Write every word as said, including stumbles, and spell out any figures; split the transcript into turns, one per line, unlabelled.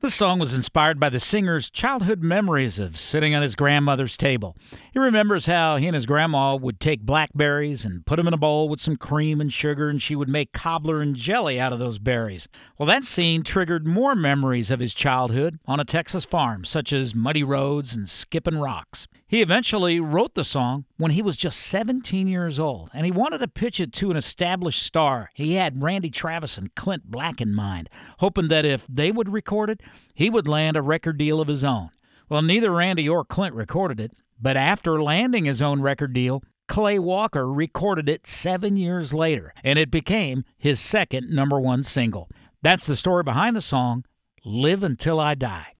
This song was inspired by the singer's childhood memories of sitting on his grandmother's table. He remembers how he and his grandma would take blackberries and put them in a bowl with some cream and sugar, and she would make cobbler and jelly out of those berries. Well, that scene triggered more memories of his childhood on a Texas farm, such as muddy roads and skipping rocks. He eventually wrote the song when he was just seventeen years old, and he wanted to pitch it to an established star. He had Randy Travis and Clint Black in mind, hoping that if they would record it, he would land a record deal of his own. Well, neither Randy or Clint recorded it, but after landing his own record deal, Clay Walker recorded it seven years later, and it became his second number one single. That's the story behind the song, Live Until I Die.